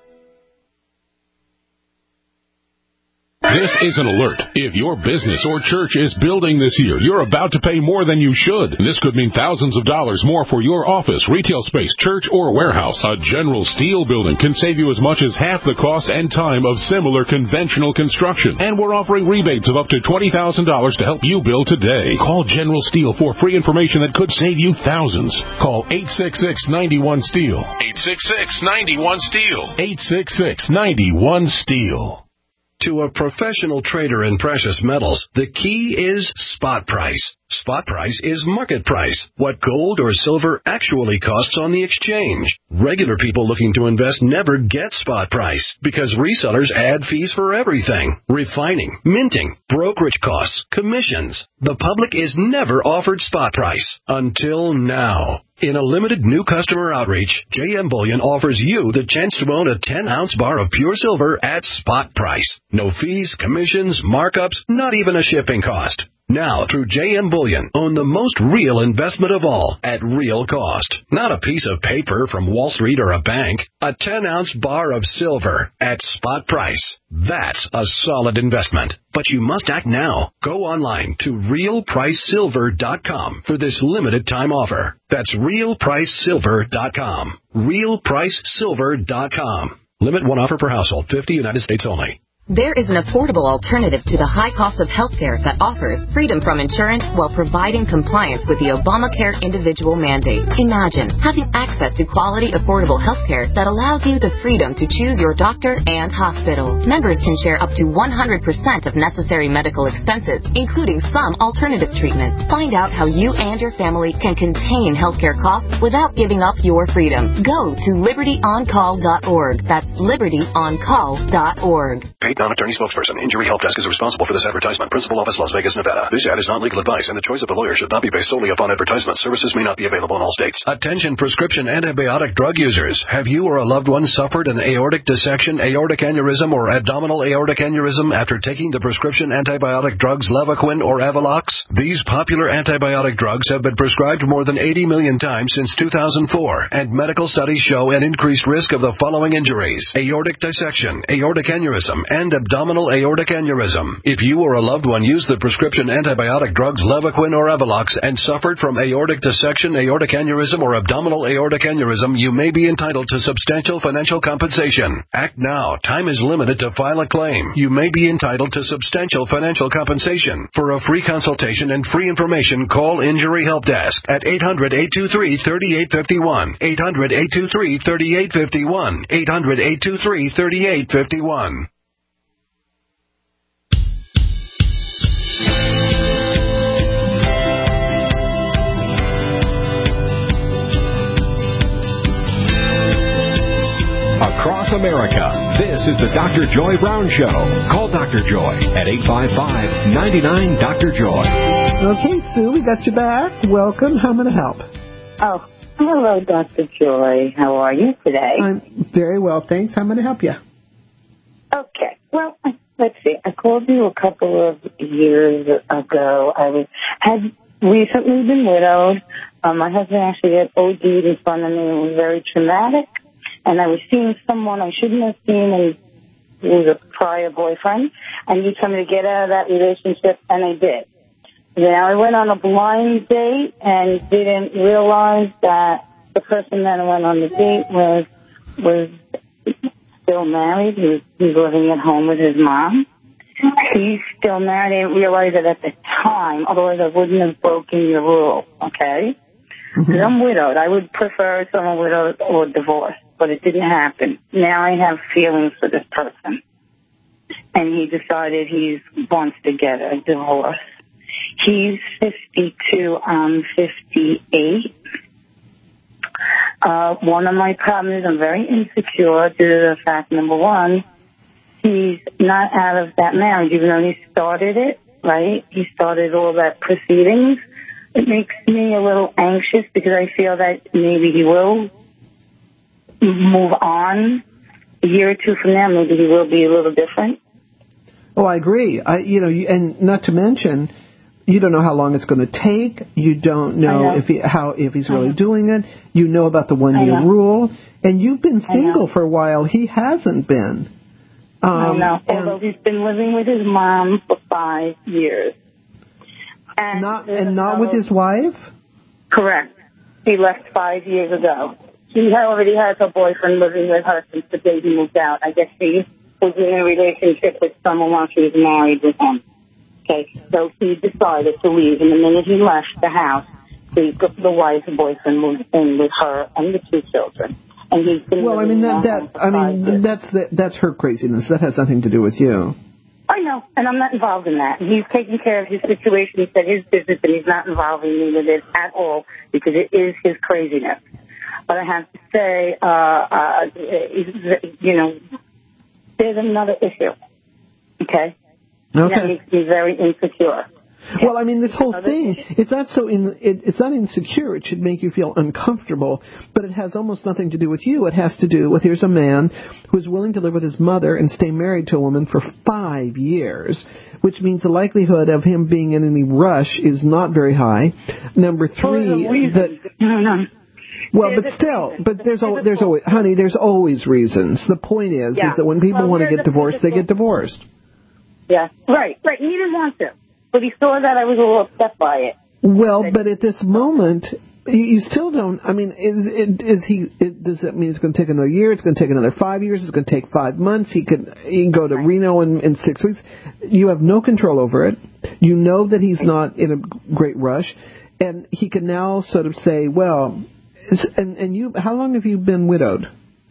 This is an alert. If your business or church is building this year, you're about to pay more than you should. This could mean thousands of dollars more for your office, retail space, church, or warehouse. A General Steel building can save you as much as half the cost and time of similar conventional construction. And we're offering rebates of up to twenty thousand dollars to help you build today. Call General Steel for free information that could save you thousands. Call eight six six, nine one, STEEL. eight six six, nine one, STEEL. eight six six, nine one, STEEL. To a professional trader in precious metals, the key is spot price. Spot price is market price, what gold or silver actually costs on the exchange. Regular people looking to invest never get spot price because resellers add fees for everything. Refining, minting, brokerage costs, commissions. The public is never offered spot price until now. In a limited new customer outreach, J M Bullion offers you the chance to own a ten-ounce bar of pure silver at spot price. No fees, commissions, markups, not even a shipping cost. Now, through J M Bullion, own the most real investment of all at real cost. Not a piece of paper from Wall Street or a bank. A ten-ounce bar of silver at spot price. That's a solid investment. But you must act now. Go online to real price silver dot com for this limited time offer. That's real price silver dot com. real price silver dot com. Limit one offer per household. fifty United States only. There is an affordable alternative to the high cost of health care that offers freedom from insurance while providing compliance with the Obamacare individual mandate. Imagine having access to quality, affordable health care that allows you the freedom to choose your doctor and hospital. Members can share up to one hundred percent of necessary medical expenses, including some alternative treatments. Find out how you and your family can contain healthcare costs without giving up your freedom. Go to liberty on call dot org. That's liberty on call dot org. Paid non-attorney spokesperson. Injury Help Desk is responsible for this advertisement. Principal office, Las Vegas, Nevada. This ad is not legal advice, and the choice of a lawyer should not be based solely upon advertisement. Services may not be available in all states. Attention prescription antibiotic drug users. Have you or a loved one suffered an aortic dissection, aortic aneurysm, or abdominal aortic aneurysm after taking the prescription antibiotic drugs Levaquin or Avelox? These popular antibiotic drugs have been prescribed more than eighty million times since two thousand four, and medical studies show an increased risk of the following injuries: aortic dissection, aortic aneurysm, and abdominal aortic aneurysm. If you or a loved one used the prescription antibiotic drugs Levaquin or Avelox and suffered from aortic dissection, aortic aneurysm, or abdominal aortic aneurysm, you may be entitled to substantial financial compensation. Act now. Time is limited to file a claim. You may be entitled to substantial financial compensation. For a free consultation and free information, call Injury Help Desk at eight hundred, eight two three, three eight five one, eight hundred, eight two three, three eight five one, eight hundred, eight two three, three eight five one. Across America, this is the Doctor Joy Brown Show. Call Doctor Joy at eight five five, nine nine, Doctor Joy. Okay, Sue, we got you back. Welcome. How am I going to help? Oh, hello, Doctor Joy. How are you today? I'm very well, thanks. How am I going to help you? Okay. Well, let's see. I called you a couple of years ago. I was had recently been widowed. Um, my husband actually had O D'd in front of me. It was very traumatic. And I was seeing someone I shouldn't have seen, and it was a prior boyfriend. I need somebody to get out of that relationship, and I did. Then I went on a blind date and didn't realize that the person that I went on the date with was still married. He was, he was living at home with his mom. He's still married. I didn't realize it at the time, otherwise I wouldn't have broken your rule, okay? Because mm-hmm. I'm widowed. I would prefer someone widowed or divorced. but it didn't happen. Now I have feelings for this person. And he decided he wants to get a divorce. He's fifty-two, I'm fifty-eight. Uh, one of my problems is I'm very insecure due to the fact, number one, he's not out of that marriage, even though he started it, right? He started all that proceedings. It makes me a little anxious because I feel that maybe he will move on a year or two from now. Maybe he will be a little different. Oh, I agree. I, you know, you, and not to mention, you don't know how long it's going to take. You don't know, know. if he how if he's really doing it. You know about the one-year rule, and you've been single for a while. He hasn't been. Um, I know. Although he's been living with his mom for five years, and not and not with his wife. Correct. He left five years ago. She already has her boyfriend living with her since the day he moved out. I guess she was in a relationship with someone while she was married with him. Okay, so he decided to leave, and the minute he left the house, the, the wife and boyfriend moved in with her and the two children. And he's been well, I mean that, that I mean that's the, that's her craziness. That has nothing to do with you. I know, and I'm not involved in that. He's taking care of his situation. He said his business, and he's not involving me with it at all because it is his craziness. But I have to say, uh, uh, you know, there's another issue. Okay. Okay. That makes me very insecure. Well, I mean, this whole thing, it's not so in, it, it's not insecure. It should make you feel uncomfortable, but it has almost nothing to do with you. It has to do with, here's a man who's willing to live with his mother and stay married to a woman for five years, which means the likelihood of him being in any rush is not very high. Number three, that... No, no. Well, but still, but there's al- there's always, honey, there's always reasons. The point is, yeah. is that when people well, want to get divorced, they get divorced. Yeah, right, right. He didn't want to, but he saw that I was a little upset by it. Well, but at this moment, you, you still don't. I mean, is, is he? It, does that mean it's going to take another year? It's going to take another five years. It's going to take five months. He could he can go to Reno in, in six weeks. You have no control over it. You know that he's not in a great rush, and he can now sort of say, well. And, and you, how long have you been widowed?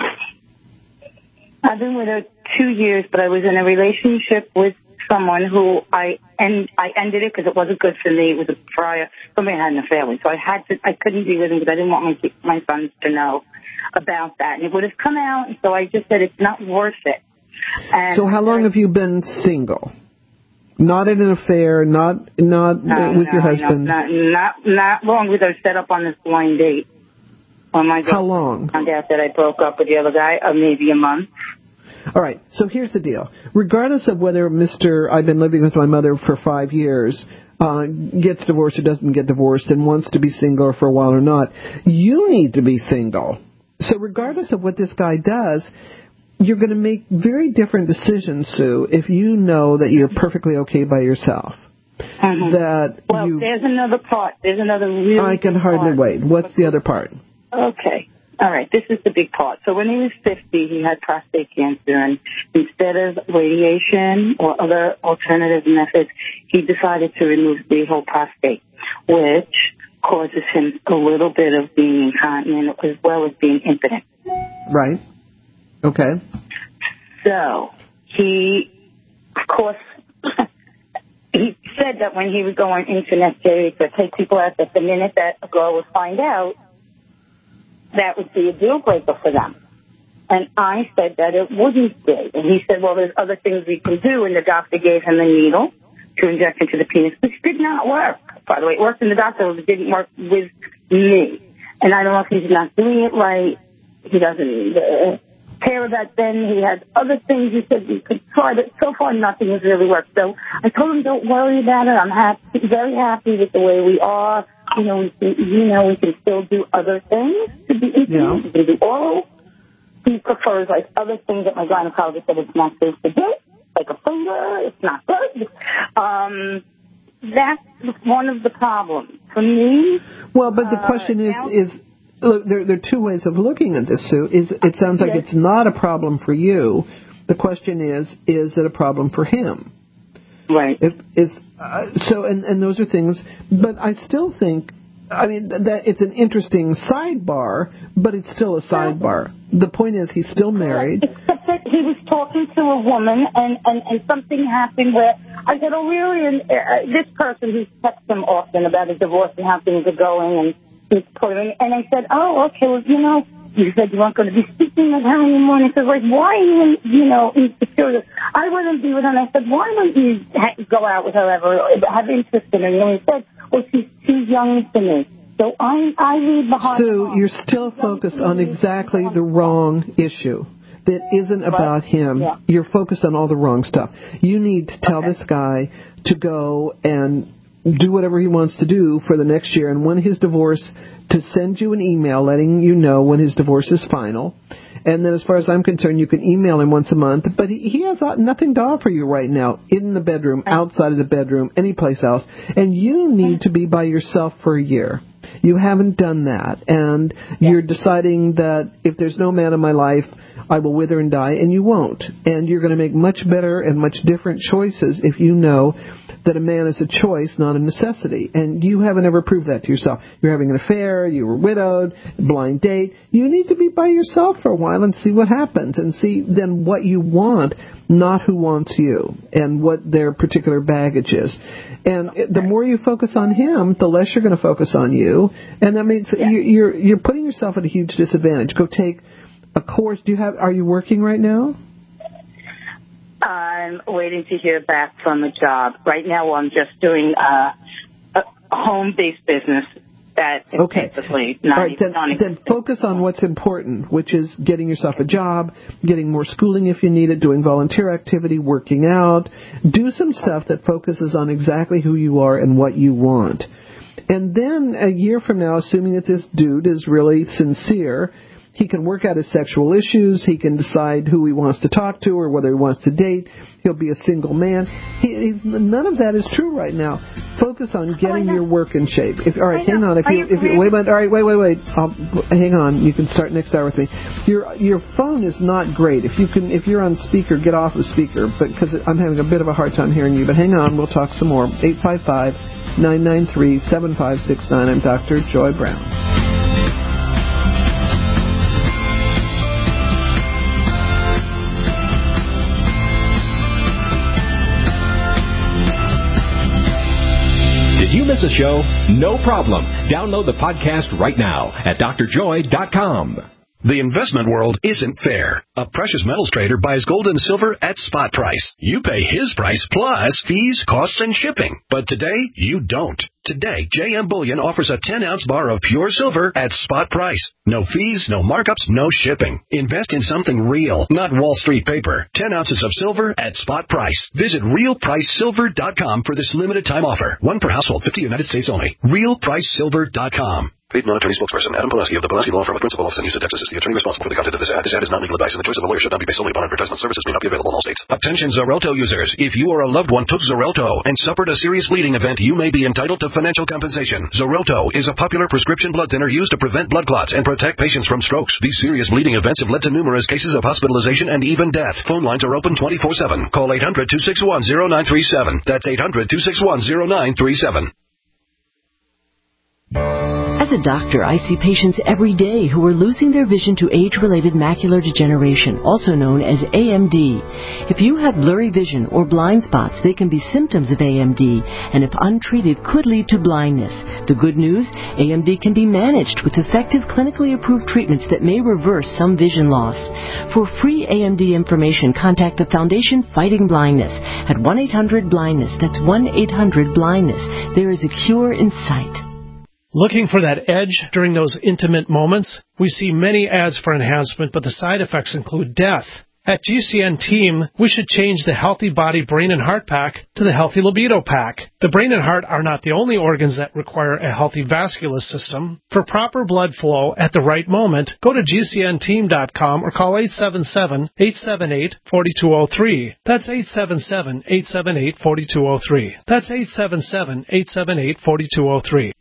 I've been widowed two years, but I was in a relationship with someone who I end, I ended it because it wasn't good for me. It was a prior, somebody I had in the family, so I had to, I couldn't be with him because I didn't want my my sons to know about that, and it would have come out. And so I just said it's not worth it. And so how long I, have you been single? Not in an affair, not not no, with no, your husband. No, not not not long because I was set up on this blind date. Oh my God. How long? Found out that I broke up with the other guy, uh, maybe a month. All right, so here's the deal. Regardless of whether Mister I've been living with my mother for five years uh, gets divorced or doesn't get divorced and wants to be single for a while or not, you need to be single. So regardless of what this guy does, you're going to make very different decisions, Sue, if you know that you're perfectly okay by yourself. Mm-hmm. That well, you, there's another part. There's another really I can hardly part. wait. What's the other part? Okay. All right. This is the big part. So when he was fifty, he had prostate cancer, and instead of radiation or other alternative methods, he decided to remove the whole prostate, which causes him a little bit of being incontinent as well as being impotent. Right. Okay. So he, of course, he said that when he was going internet dating to take people out, that the minute that a girl would find out, that would be a deal breaker for them. And I said that it wouldn't be. And he said, well, there's other things we can do. And the doctor gave him a needle to inject into the penis, which did not work. By the way, it worked in the doctor, but it didn't work with me. And I don't know if he's not doing it right. He doesn't uh, care about then. He has other things he said we could try, but so far nothing has really worked. So I told him, don't worry about it. I'm happy, very happy with the way we are. You know, we can, you know, we can still do other things to be intimate. Yeah. We can do oral. He prefers, like, other things that my gynecologist said it's not safe to do, like a finger. It's not good. Um, that's one of the problems. For me... Well, but the uh, question is, now, is look, there, there are two ways of looking at this, Sue. Is, it sounds like yes. it's not a problem for you. The question is, is it a problem for him? Right. If, is, uh, so, and, and those are things, but I still think I mean, that it's an interesting sidebar, but it's still a sidebar. The point is, he's still married. Except that he was talking to a woman, and, and, and something happened where I said, oh, really? And uh, this person, he texts him often about a divorce and how things are going, and he's putting, and I said, oh, okay, well, you know, you said you weren't going to be speaking with her anymore. And he said, like, why are you, you know, insecure? I wouldn't be with her. And I said, why don't you ha- go out with her ever, have interest in her? And he said, well, she's too young for me. So I, I leave behind. Sue, you're still focused on exactly the wrong issue. That isn't about him. Yeah. You're focused on all the wrong stuff. You need to tell Okay. this guy to go and do whatever he wants to do for the next year, and when his divorce, to send you an email letting you know when his divorce is final. And then as far as I'm concerned, you can email him once a month, but he, he has nothing to offer you right now, in the bedroom, outside of the bedroom, anyplace else, and you need to be by yourself for a year. You haven't done that, and you're deciding that if there's no man in my life, I will wither and die, and you won't. And you're going to make much better and much different choices if you know that a man is a choice, not a necessity. And you haven't ever proved that to yourself. You're having an affair, you were widowed, blind date. You need to be by yourself for a while and see what happens, and see then what you want, not who wants you, and what their particular baggage is. And the more you focus on him, the less you're going to focus on you. And that means yeah. you're you're putting yourself at a huge disadvantage. Go take a course. Do you have? Are you working right now? I'm waiting to hear back from a job. Right now, I'm just doing uh, a home-based business that is okay. basically not All right, even then, then focus on what's important, which is getting yourself a job, getting more schooling if you need it, doing volunteer activity, working out. Do some stuff that focuses on exactly who you are and what you want. And then a year from now, assuming that this dude is really sincere, he can work out his sexual issues. He can decide who he wants to talk to or whether he wants to date. He'll be a single man. He, he's, none of that is true right now. Focus on getting your work in shape. If, all right, hang on. If you, if you, wait a minute. All right, wait, wait, wait. I'll, hang on. You can start next hour with me. Your your phone is not great. If you can, if you're on speaker, get off the speaker. But because I'm having a bit of a hard time hearing you. But hang on. We'll talk some more. eight five five, nine nine three, seven five six nine. I'm Doctor Joy Brown. Did you miss a show? No problem. Download the podcast right now at D R joy dot com. The investment world isn't fair. A precious metals trader buys gold and silver at spot price. You pay his price plus fees, costs, and shipping. But today, you don't. Today, J M Bullion offers a ten-ounce bar of pure silver at spot price. No fees, no markups, no shipping. Invest in something real, not Wall Street paper. ten ounces of silver at spot price. Visit real price silver dot com for this limited time offer. One per household, fifty United States only. real price silver dot com. Paid non-attorney spokesperson Adam Pulaski of the Pulaski Law Firm with principal office in Houston, Texas is the attorney responsible for the content of this ad. This ad is not legal advice, and the choice of a lawyer should not be based solely upon advertisement. Services may not be available in all states. Attention Xarelto users. If you or a loved one took Xarelto and suffered a serious bleeding event, you may be entitled to financial compensation. Xarelto is a popular prescription blood thinner used to prevent blood clots and protect patients from strokes. These serious bleeding events have led to numerous cases of hospitalization and even death. Phone lines are open twenty-four seven. Call eight hundred, two six one, zero nine three seven. That's eight hundred, two six one, zero nine three seven. As a doctor, I see patients every day who are losing their vision to age-related macular degeneration, also known as A M D. If you have blurry vision or blind spots, they can be symptoms of A M D, and if untreated, could lead to blindness. The good news, A M D can be managed with effective clinically approved treatments that may reverse some vision loss. For free A M D information, contact the Foundation Fighting Blindness at one eight hundred blindness. That's one eight hundred blindness. There is a cure in sight. Looking for that edge during those intimate moments? We see many ads for enhancement, but the side effects include death. At G C N Team, we should change the Healthy Body Brain and Heart Pack to the Healthy Libido Pack. The brain and heart are not the only organs that require a healthy vascular system. For proper blood flow at the right moment, go to G C N team dot com or call eight seven seven, eight seven eight, four two zero three. That's eight seven seven, eight seven eight, four two zero three. That's eight seven seven, eight seven eight, four two zero three.